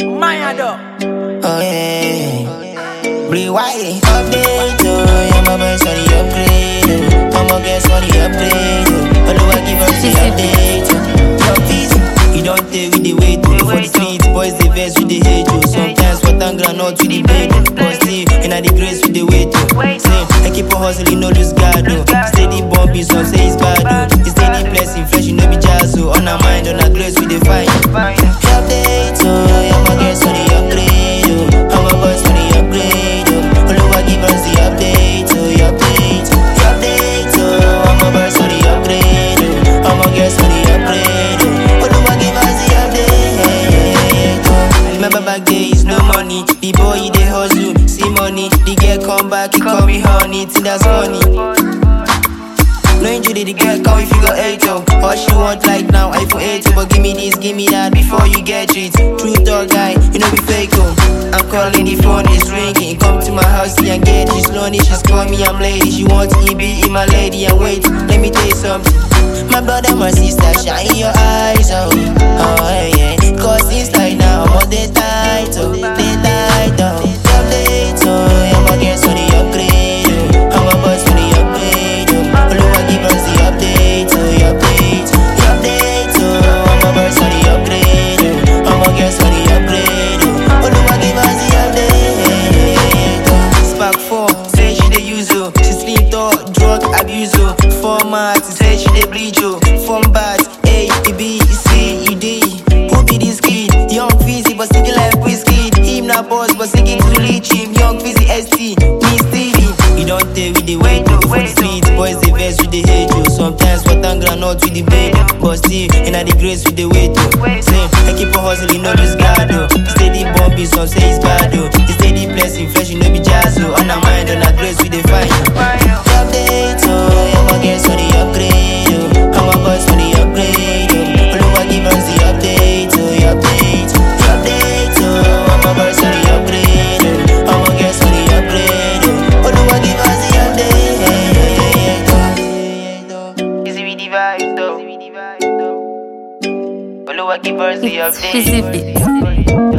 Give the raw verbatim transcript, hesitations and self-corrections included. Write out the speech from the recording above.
Mayado. Oh yeah, Blue White update, oh yeah, my boys on the upgrade, oh I'm a guess on the upgrade, oh although I give us the update, oh your feet, you don't tell with the weight, oh for the streets, boys the vest with the hate, oh sometimes what I'm gonna not with the bait, but still, and I the grace with the weight, oh same, I keep on hustling, no lose guard, oh steady bumping, some say it's bad, oh it's steady blessing, flesh, you know be jazz, oh on our mind, on our grace with the fight, update, oh yeah, my guess on the upgrade, oh I'm a boss for the upgrade, oh Oluwa give us the update, oh the update, the update, oh I'm a boss for the upgrade, oh I'm a guess for the upgrade, oh Oluwa give us the update, oh remember back days, no money, the boy they hustle, see money, the girl come back, he call me honey, think that's funny. No injury, the girl come if you got eight, oh all she want like now, iPhone eight, oh but give me this, give me that before you get it. True talk guy, you know be fake, oh I'm calling, the phone is ringing. Come to my house, see and get it. Slowly, she's call me, I'm lady. She wants E B, in my lady, and wait, let me tell you something. My brother, my sister, shine your eyes, oh oh yeah, cause it's like now, I'm on the tight, oh the tight, oh update, oh yeah, my girls on the upgrade, oh I'm a boss for the upgrade, oh Oluwa give us the update, oh the update, the update, oh I'm a boss for the upgrade, oh I'm a girls for the upgrade, oh Oluwa give us the update, oh Spark four, say she dey use, oh she sleep talk, drug abuse, oh format, say she dey bleach, oh form bad, A, B, C, E, D. Who be this kid? Young Fizzy, but singing like whiskey. Him not boss, but singing to reach him. Young Fizzy, S T, me Stevie. You don't tell with the weight, oh for the streets, boys the vest with the hate, oh sometimes what I'm gonna not with the bait, but still, and I the grace with the weight, oh same, I keep on hustling, no lose guard, oh steady bumping, some say it's bad, oh it's steady blessing, flesh, you know be jazz, oh on our mind, on our grace with the fight, update, oh yeah, my girls for the upgrade, oh I'm a boss for the upgrade, oh Oluwa give us the update, oh the update, the update, oh I'm a boss for the upgrade, oh I'm a girls for the upgrade, oh Oluwa give us the update, oh easy with the vibe, though Oluwa give us the update.